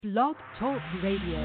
Blog Talk Radio.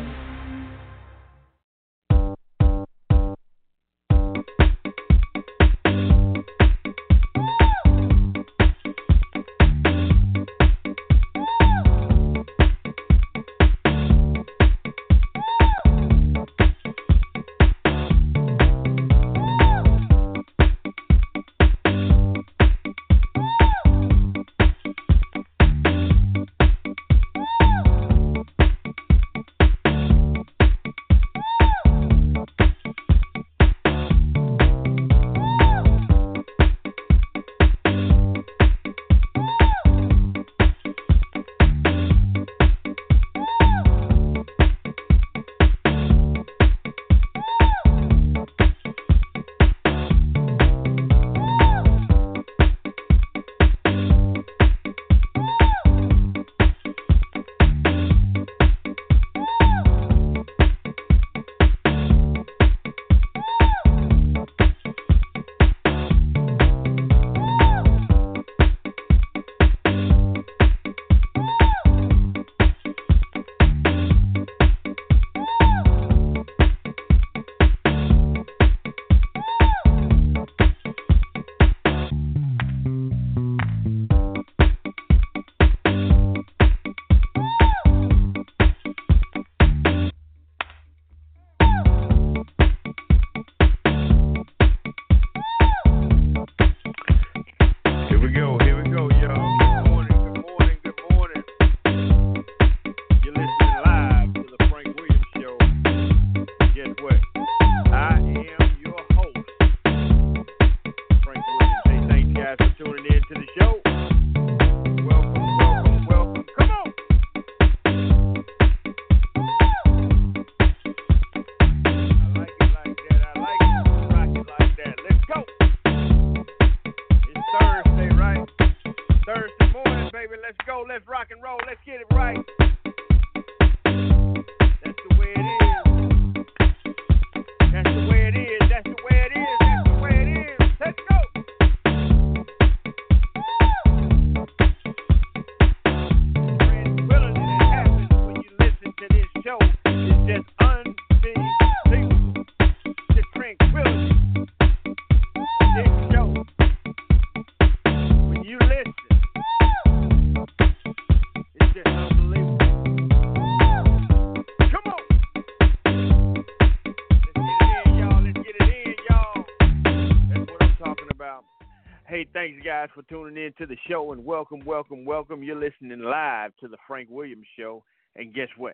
Guys, for tuning in to the show, and welcome. You're listening live to the Frank Williams Show, and guess what?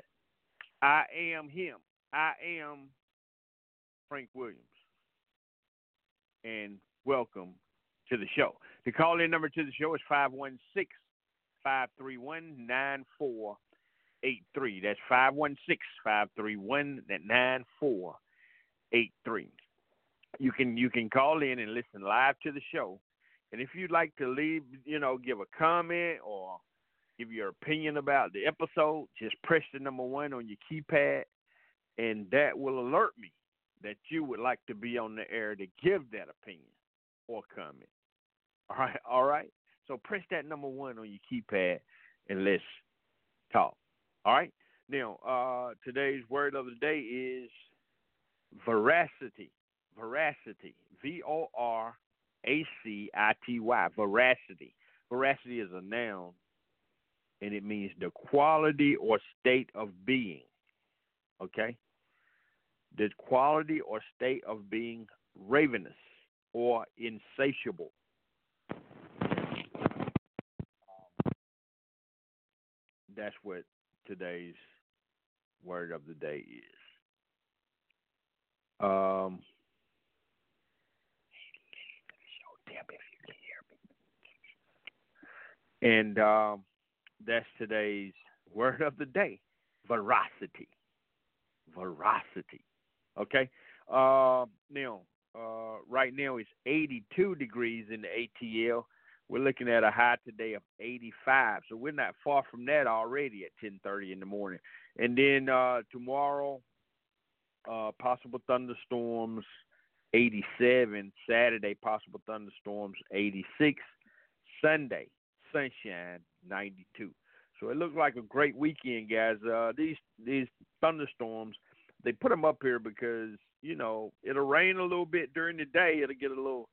I am him. I am Frank Williams, and welcome to the show. The call-in number to the show is 516-531-9483. That's 516-531-9483. You can call in and listen live to the show. And if you'd like to leave, give a comment or give your opinion about the episode, just press the number 1 on your keypad, and that will alert me that you would like to be on the air to give that opinion or comment. All right? So press that number 1 on your keypad, and let's talk. All right? Now, today's word of the day is veracity. Veracity. VORACITY. Veracity. Veracity is a noun, and it means the quality or state of being. Okay? The quality or state of being ravenous or insatiable. That's what today's word of the day is. And that's today's word of the day, veracity. Veracity. Okay? Now, right now it's 82 degrees in the ATL. We're looking at a high today of 85. So we're not far from that already at 10:30 in the morning. And then tomorrow, possible thunderstorms, 87. Saturday, possible thunderstorms, 86. Sunday, sunshine, 92. So it looked like a great weekend, guys. These thunderstorms, they put them up here because it'll rain a little bit during the day. It'll get a little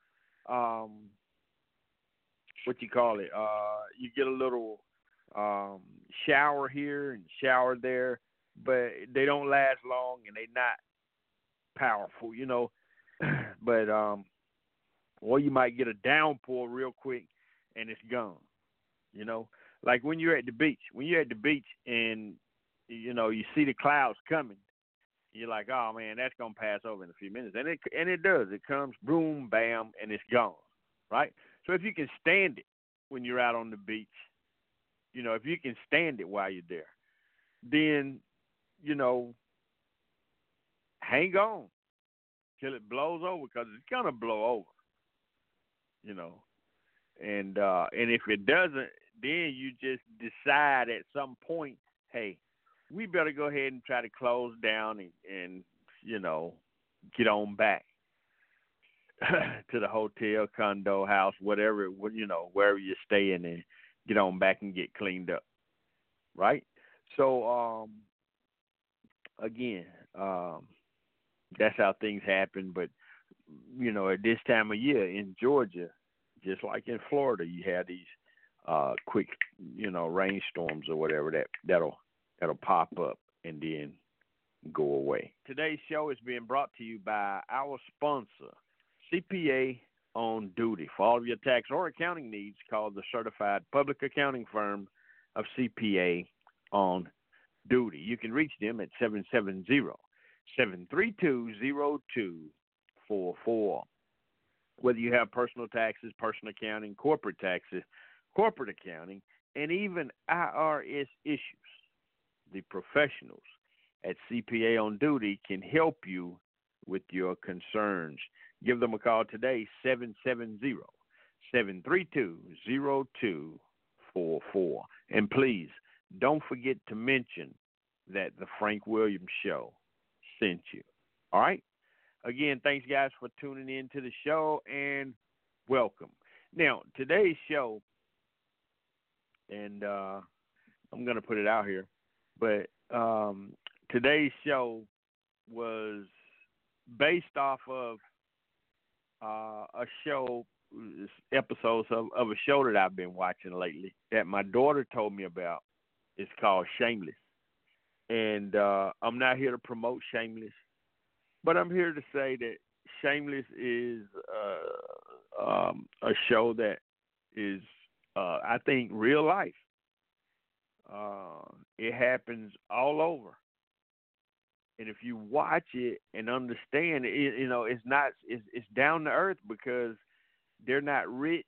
what you call it? You get a little shower here and shower there, but they don't last long and they're not powerful, But or you might get a downpour real quick and it's gone. Like when you're at the beach. When you're at the beach and you see the clouds coming, you're like, oh man, that's gonna pass over in a few minutes, and it does. It comes, boom, bam, and it's gone, right? So if you can stand it when you're out on the beach, if you can stand it while you're there, then hang on till it blows over, because it's gonna blow over, and if it doesn't, then you just decide at some point, hey, we better go ahead and try to close down and get on back to the hotel, condo, house, whatever, wherever you're staying, and get on back and get cleaned up, right? So, again, that's how things happen. But, at this time of year in Georgia, just like in Florida, you have these quick, rainstorms or whatever that'll pop up and then go away. Today's show is being brought to you by our sponsor, CPA on Duty. For all of your tax or accounting needs, call the certified public accounting firm of CPA on Duty. You can reach them at 770-732-0244. Whether you have personal taxes, personal accounting, corporate taxes, corporate accounting, and even IRS issues, the professionals at CPA on Duty can help you with your concerns. Give them a call today, 770-732-0244. And please, don't forget to mention that the Frank Williams Show sent you. All right? Again, thanks, guys, for tuning in to the show, and welcome. Now, today's show, and I'm going to put it out here, but today's show was based off of episodes of a show that I've been watching lately that my daughter told me about. It's called Shameless. And I'm not here to promote Shameless, but I'm here to say that Shameless is a show that is, I think, real life. It happens all over. And if you watch it and understand it, it's down to earth, because they're not rich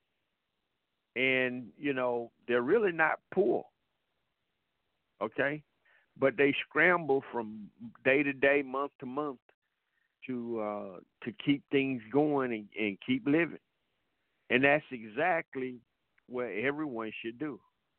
and, they're really not poor. Okay? But they scramble from day to day, month to month to keep things going and keep living. And that's exactly what everyone should do.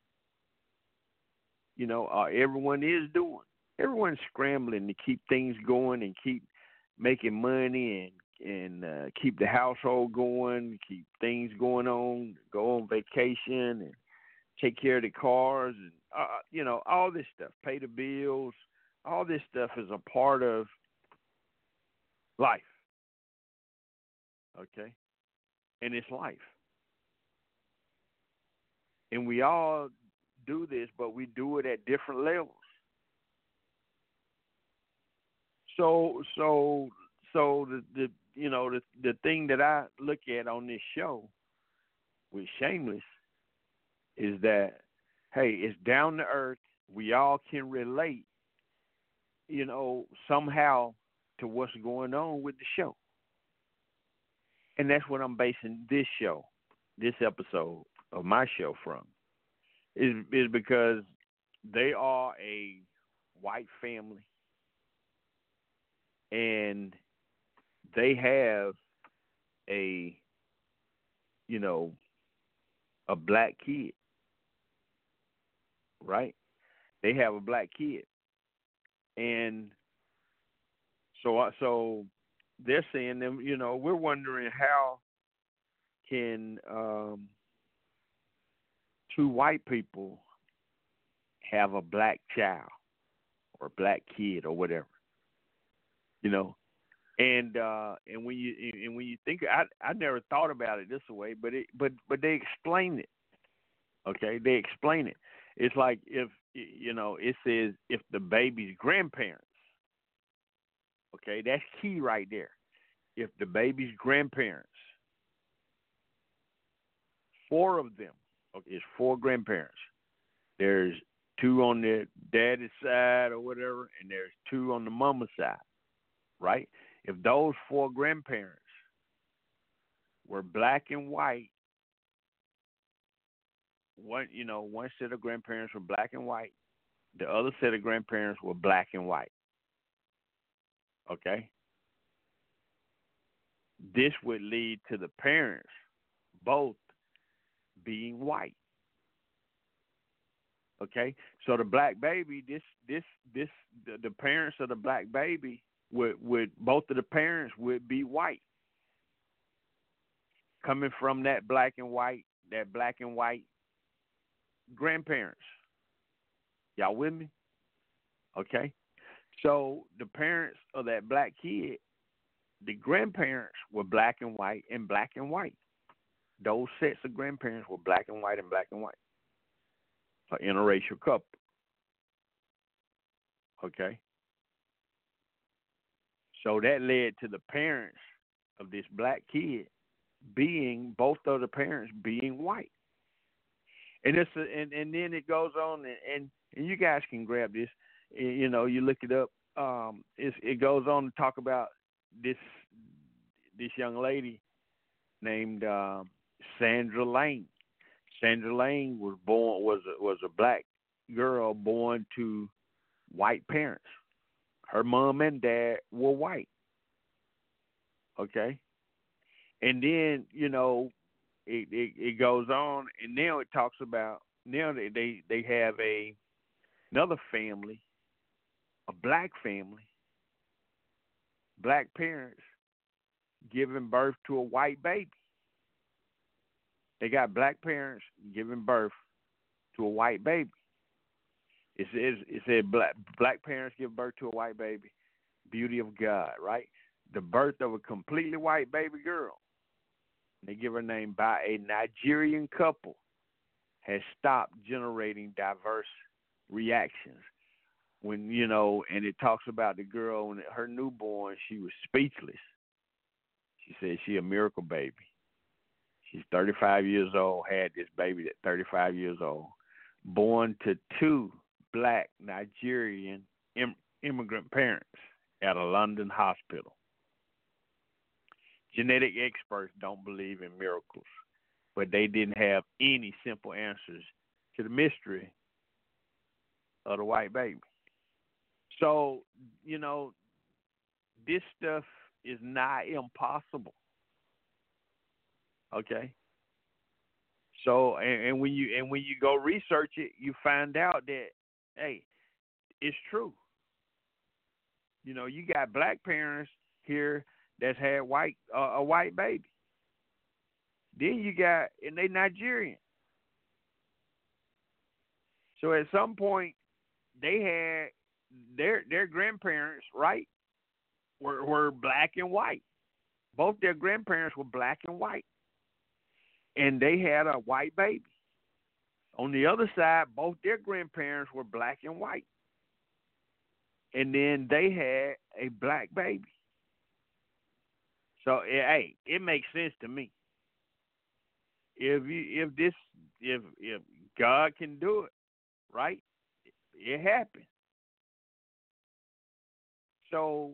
Everyone is doing. Everyone's scrambling to keep things going and keep making money and keep the household going, keep things going on, go on vacation and take care of the cars and, all this stuff, pay the bills. All this stuff is a part of life, okay? And it's life. And we all do this, but we do it at different levels. So the thing that I look at on this show with Shameless is that, hey, it's down to earth. We all can relate, somehow to what's going on with the show. And that's what I'm basing this episode of my show from, is because they are a white family and they have a black kid, right? They have a black kid. And so they're saying, them, we're wondering how can two white people have a black child or a black kid or whatever. You know, and when you think, I never thought about it this way, but they explain it. Okay, they explain it. It's like if it says if the baby's grandparents. Okay, that's key right there. If the baby's grandparents, four of them, okay, it's four grandparents. There's two on the daddy's side or whatever, and there's two on the mama's side, right? If those four grandparents were black and white, one set of grandparents were black and white, the other set of grandparents were black and white. Okay? This would lead to the parents both being white. Okay? So the black baby, the parents of the black baby would both of the parents would be white. Coming from that black and white grandparents. Y'all with me? Okay? So the parents of that black kid, the grandparents were black and white and black and white. Those sets of grandparents were black and white and black and white. An interracial couple. Okay? So that led to the parents of this black kid both of the parents being white. And and then it goes on, and you guys can grab this. You look it up. It goes on to talk about this young lady named Sandra Lane. Sandra Lane was a black girl born to white parents. Her mom and dad were white. Okay, and then it goes on, and now it talks about they have another family, a black family, black parents giving birth to a white baby. They got black parents giving birth to a white baby. It said black parents give birth to a white baby. Beauty of God, right? The birth of a completely white baby girl. They give her name by a Nigerian couple has stopped generating diverse reactions. When and it talks about the girl when her newborn, she was speechless. She said she a miracle baby. She's 35 years old, had this baby at 35 years old, born to two black Nigerian immigrant parents at a London hospital. Genetic experts don't believe in miracles, but they didn't have any simple answers to the mystery of the white baby. So, this stuff is not impossible. Okay? So, and when you go research it, you find out that, hey, it's true. You got black parents here that's had a white baby. Then you got, and they Nigerian. So at some point, they had their grandparents, right, were black and white. Both their grandparents were black and white. And they had a white baby. On the other side, both their grandparents were black and white. And then they had a black baby. So, it makes sense to me. If God can do it, right? It happened. So,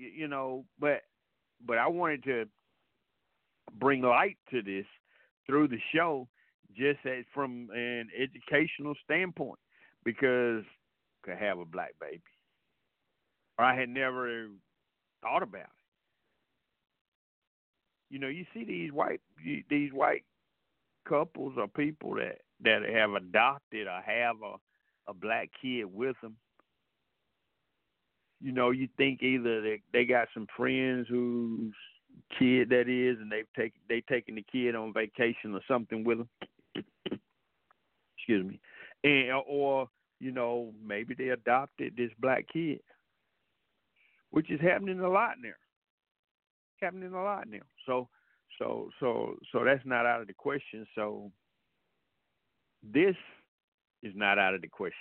but I wanted to bring light to this through the show, just from an educational standpoint, because I could have a black baby, or I had never thought about it. You see these white couples or people that have adopted or have a black kid with them. You think either they got some friends whose kid that is, and they taking the kid on vacation or something with them. Excuse me, or maybe they adopted this black kid, which is happening a lot now. So that's not out of the question. So this is not out of the question.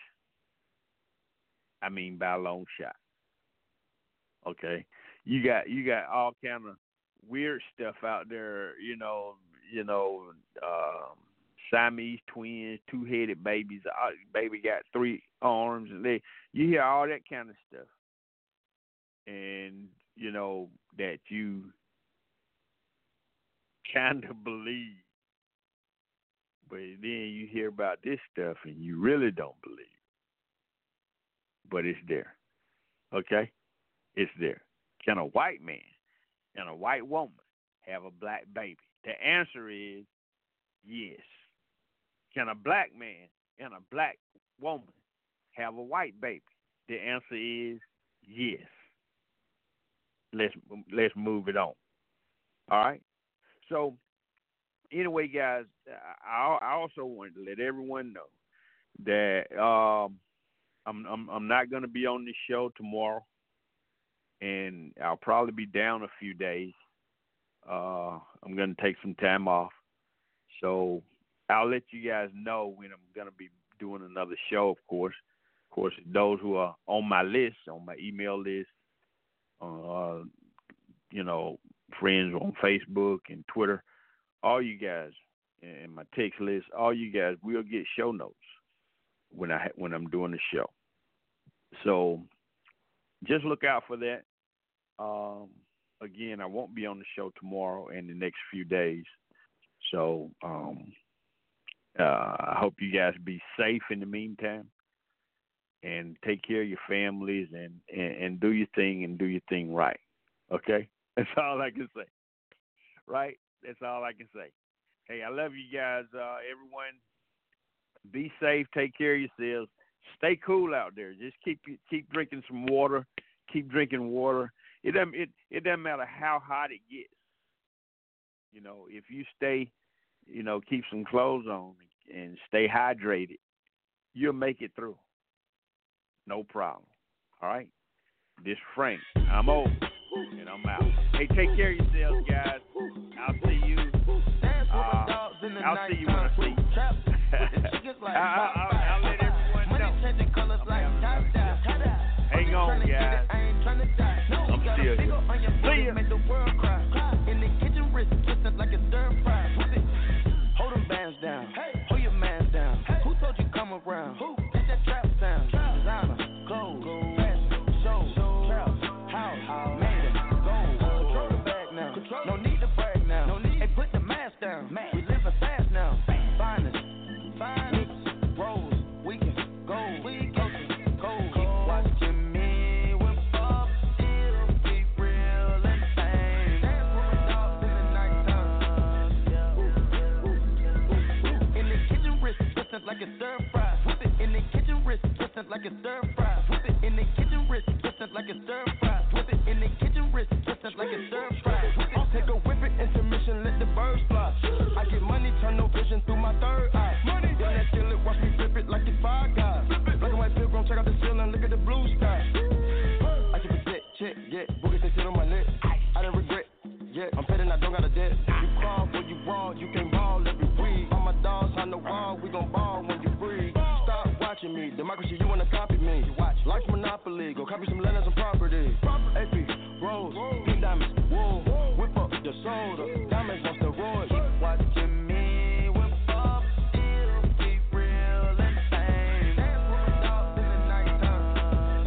I mean, by a long shot. Okay, you got all kind of weird stuff out there. Siamese twins, two-headed babies. Baby got 3 arms and legs. You hear all that kind of stuff, and that you kind of believe, but then you hear about this stuff and you really don't believe. But it's there. Okay? It's there. Can a white man and a white woman have a black baby? The answer is yes. Can a black man and a black woman have a white baby? The answer is yes. Let's move it on. All right? So, anyway, guys, I also wanted to let everyone know that I'm not going to be on this show tomorrow, and I'll probably be down a few days. I'm going to take some time off, so I'll let you guys know when I'm going to be doing another show. Of course, those who are on my list, on my email list, friends on Facebook and Twitter, all you guys, and my text list, all you guys will get show notes when I'm doing the show. So just look out for that. Again, I won't be on the show tomorrow and the next few days. So I hope you guys be safe in the meantime and take care of your families and do your thing and do your thing right. Okay? That's all I can say. Right? That's all I can say. Hey, I love you guys. Everyone, be safe. Take care of yourselves. Stay cool out there. Just keep drinking some water. Keep drinking water. It doesn't matter how hot it gets. If you stay, keep some clothes on and stay hydrated, you'll make it through. No problem. All right? This Frank. I'm over. And I'm out. Hey, take care of yourselves, guys. I'll see you. I'll see you when I see you. I'll let everyone know. Hang on, guys. I'm still here. See ya. In the kitchen, wrist twisted like a stir fry. Hold them bands down. Hold your mans down. Who told you come around? It's that trap sound. Designer, clothes, fashion, show, trap, house, made it, gold. Control the bag now. No need to brag now. Hey, put the mask down. We living fast now. Finest, mix, rolls, we can go. Keep watching me when Bob still keep real and fame. Dance with my dogs in the nighttime. In the kitchen, wrist twisted like a stir fry. Whip it in the kitchen, wrist twisted like a stir fry. Whip it in the kitchen, wrist twisted like a stir fry. Whip it in the kitchen, wrist twisted like a stir fry. I'll take a whip it, intermission, let the birds fly. I get money, turn no vision through my third eye. Money, then that kill it, watch me flip it like it's Five Guys. Black and white pilgrim, check out the ceiling, look at the blue sky. I keep a check, yeah, boogies they sit on my neck. I didn't regret, yeah, I'm petting, I don't got a debt. You crawl for you raw, you can ball every week. All my dogs on the wall, we gon' ball when you breathe. Stop watching me, democracy, you wanna copy me. Life's monopoly, go copy some land and some property. AP, rose, pink diamonds, wool, whip up the soda, diamonds on steroids. Keep watching me when Bob still keep real and fame. Dance with my dogs in the nighttime.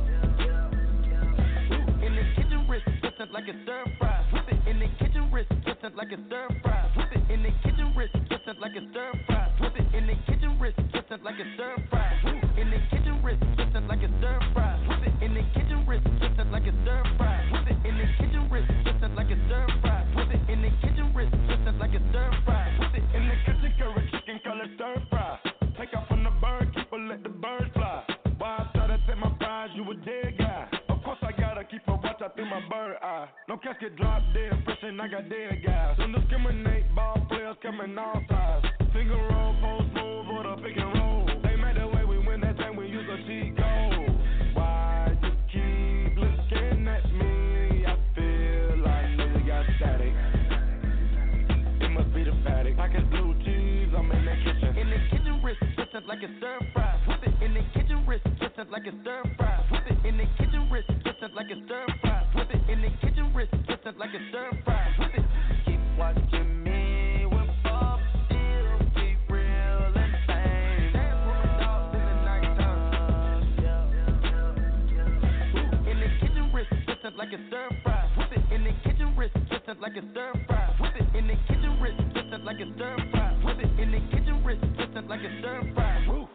In the kitchen, wrist twisted like a stir fry. Whip it in the kitchen, wrist twisted like a stir fry. Whip it in the kitchen, wrist twisted like a stir fry. Whip it in the kitchen, wrist twisted like a stir fry. In the kitchen, wrist twisted like a stir fry. Whip it in the kitchen, wrist twisted like a stir fry. Whip it in the kitchen, wrist twisted like a stir fry. Whip it in the kitchen, wrist twisted like a stir fry. Whip it in the kitchen, curry chicken, call it stir fry. Take off from the bird, keeper, let the bird fly. Why I try to take my prize, you a dead guy. Of course I gotta keep a watch out through my bird eye. No casket drop dead, fresh and I got dead guys. Don't discriminate, ball players coming all sides. Finger roll, post move, or the pick and roll. They made the way we win that thing we like it's stir fry. Whip it in the kitchen, wrist twisted like it's stir fry. Whip it in the kitchen, wrist twisted like it's stir fry. Whip it in the kitchen, wrist twisted like it's stir fry. Whip it. Keep watching me whip up, still keep real insane. Dance with my dogs in the nighttime. In the kitchen, wrist twisted like it's stir fry. Whip it in the kitchen, wrist twisted like it's stir fry. Whip it in the kitchen, wrist twisted like it's stir fry. Whip it in the kitchen, wrist twisted like it's stir fry.